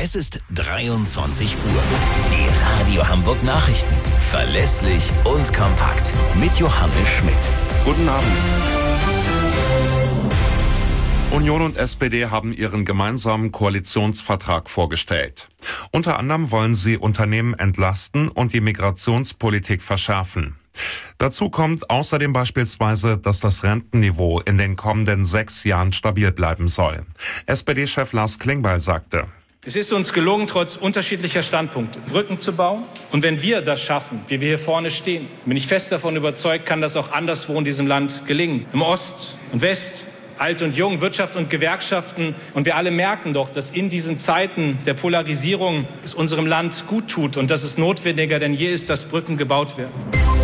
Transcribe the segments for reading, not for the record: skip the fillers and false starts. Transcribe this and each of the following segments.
Es ist 23 Uhr. Die Radio Hamburg Nachrichten. Verlässlich und kompakt. Mit Johannes Schmidt. Guten Abend. Union und SPD haben ihren gemeinsamen Koalitionsvertrag vorgestellt. Unter anderem wollen sie Unternehmen entlasten und die Migrationspolitik verschärfen. Dazu kommt außerdem beispielsweise, dass das Rentenniveau in den kommenden 6 Jahren stabil bleiben soll. SPD-Chef Lars Klingbeil sagte: Es ist uns gelungen, trotz unterschiedlicher Standpunkte Brücken zu bauen. Und wenn wir das schaffen, wie wir hier vorne stehen, bin ich fest davon überzeugt, kann das auch anderswo in diesem Land gelingen. Im Ost und West, Alt und Jung, Wirtschaft und Gewerkschaften. Und wir alle merken doch, dass in diesen Zeiten der Polarisierung es unserem Land gut tut und dass es notwendiger denn je ist, dass Brücken gebaut werden.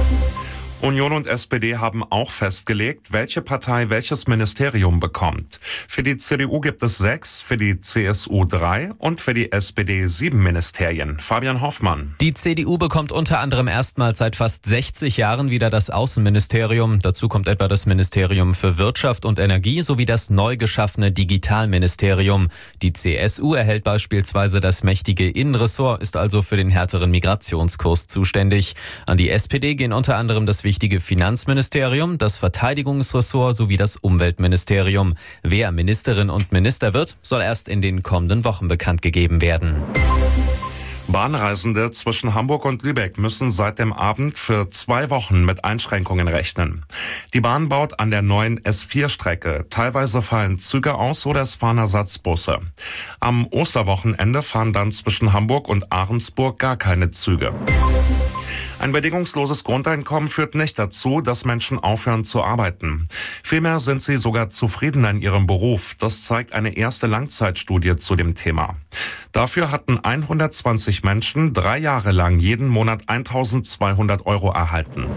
Union und SPD haben auch festgelegt, welche Partei welches Ministerium bekommt. Für die CDU gibt es 6, für die CSU 3 und für die SPD 7 Ministerien. Fabian Hoffmann. Die CDU bekommt unter anderem erstmals seit fast 60 Jahren wieder das Außenministerium. Dazu kommt etwa das Ministerium für Wirtschaft und Energie sowie das neu geschaffene Digitalministerium. Die CSU erhält beispielsweise das mächtige Innenressort, ist also für den härteren Migrationskurs zuständig. An die SPD gehen unter anderem das wichtige Finanzministerium, das Verteidigungsressort sowie das Umweltministerium. Wer Ministerin und Minister wird, soll erst in den kommenden Wochen bekannt gegeben werden. Bahnreisende zwischen Hamburg und Lübeck müssen seit dem Abend für 2 Wochen mit Einschränkungen rechnen. Die Bahn baut an der neuen S4-Strecke. Teilweise fallen Züge aus oder es fahren Ersatzbusse. Am Osterwochenende fahren dann zwischen Hamburg und Ahrensburg gar keine Züge. Ein bedingungsloses Grundeinkommen führt nicht dazu, dass Menschen aufhören zu arbeiten. Vielmehr sind sie sogar zufriedener in ihrem Beruf. Das zeigt eine erste Langzeitstudie zu dem Thema. Dafür hatten 120 Menschen 3 Jahre lang jeden Monat 1.200 € erhalten.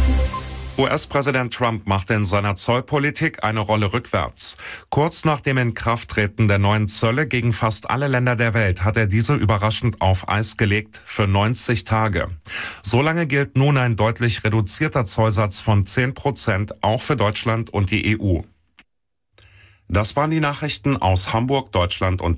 US-Präsident Trump machte in seiner Zollpolitik eine Rolle rückwärts. Kurz nach dem Inkrafttreten der neuen Zölle gegen fast alle Länder der Welt hat er diese überraschend auf Eis gelegt für 90 Tage. Solange gilt nun ein deutlich reduzierter Zollsatz von 10% auch für Deutschland und die EU. Das waren die Nachrichten aus Hamburg, Deutschland und